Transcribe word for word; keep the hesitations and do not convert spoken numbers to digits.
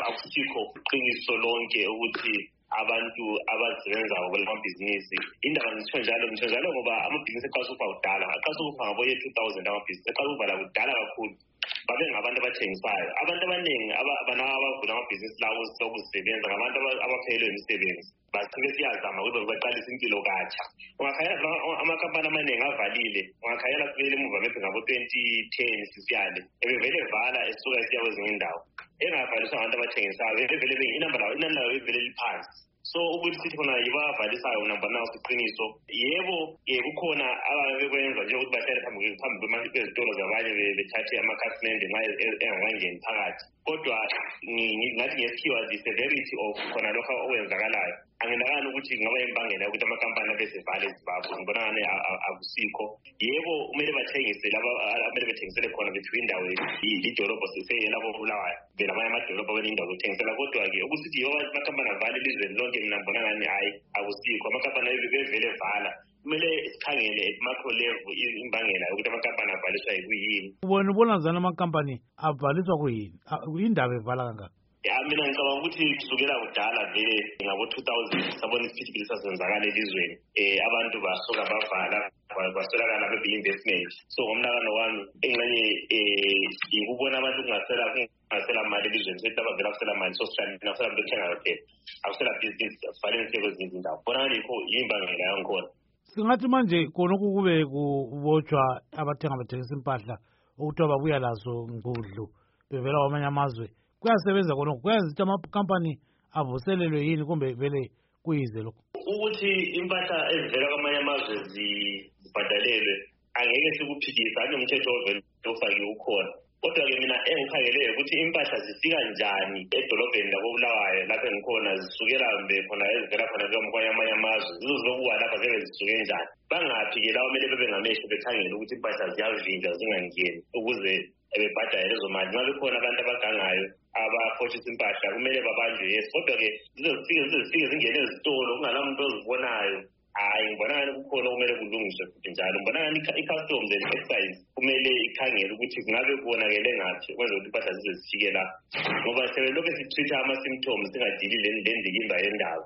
akusikho iqiniso lonke ukuthi abantu abasebenza ngokwamabhizinisi indaba ngitsho njalo ngitsho njalo ngoba amabhizinisi aqala ukuba kudala aqala ukuba ngabo ye two thousand amabhizinisi aqala ukuba la kudala kakhulu babe ngabantu abathengisayo abantu abaningi abana abavula amabhizinisi lawo sokusebenza ngabantu abaphelelwe imisebenzi basike siyazama ukuthi baqalise impilo katsha ungakhayela amakampani amaningi avalile ungakhayela sibele emuva mephe ngabo twenty ten sisiyale ebevele vala esuka esiya kwezinye indawo engavaliswa abantu abathengisayo evele inamba lawo inani lawo evele liphansi so ukuthi sithi khona yibavalisayo namba nawo siqiniso yebo kukhona ababekwenza nje ukuthi bahlale phambi phambi kwezitolo zabanye bethathe amakhasimende nxa engakangeni phakathi kodwa ngathi ngesikhiwa the severity of khona lokho okwenzakalayo anginakani ukuthi ngaba imbangela ukuthi amakampani abesevale eZimbabwe ngibona ngani akusikho yebo kumele bathengise laba kumele bethengisele khona bethu indawo idolobho siseyela bobulawayo belamanye amadolobho benindawo zokuthengisela kodwa-ke ukuthi yibo amakampani avale elizweni lonke mina ngibona ngani hayi akusikho amakampani bevele vala kumele sikhangele at macro level imbangela yokuthi amakampani avaliswa yikuyini ubona ubona njani amakampani avaliswa kuyini indaba evala kangaka ya mina ngicabanga ukuthi kusukela kudala vele ngabo two thousand sabona isiphithiphithi sasenzakala elizweni eh abantu basuka bavala basolakala be-investment so ngomnakano wami engxenye eh ikubona abantu kungasela kungasela mali elizweni sethi abavela kusela mali so sihlala kusela abantu bethengayo phela akusela business asivaleni kwezinye izindawo bona ngikho yimbangela yankhona singathi manje khonokhu kube kubotshwa abathenga bathengisa impahla okuthiwa babuya lazo ngudlu bevela kwamanye amazwe kuyasebenza khonokho kuyazi ukuthi amakampani avuselelwe yini kumbe vele kuyize lokho ukuthi impahla ezivela kwamanye amazwe zibhadalelwe angeke sikuphikisa anomthetho ovele ofakiwe ukhona kodwa-ke mina engikhangeleyo ukuthi impahla zifika njani edolobheni lakobulawayo lapho engikhona zisukela mbe khona ezivela khona kwamanye amanye amazwe zizozokuwa lapha vele zisuke njani bangaphi-ke lawo kumele bebe ngamehlo bekhangele ukuthi impahla ziyavinjwa zingangeni ukuze bebhadale lezo mali nxa bekhona abantu abagangayo abaphotshisa impahla kumele babanjwe yes kodwa-ke zizofike zizofike zingene ezitolo kungala muntu ozibonayo hayi ngibona ngani kukhona okumele kulungiswe futhi njalo ngibona ngani i-customs and excise kumele ikhangele ukuthi kungabe kubonakele ngaphi ukwenza ukuthi impahla zize zifike la ngoba sebelokhu sitreat ama-symptoms singadili lendikimba yendaba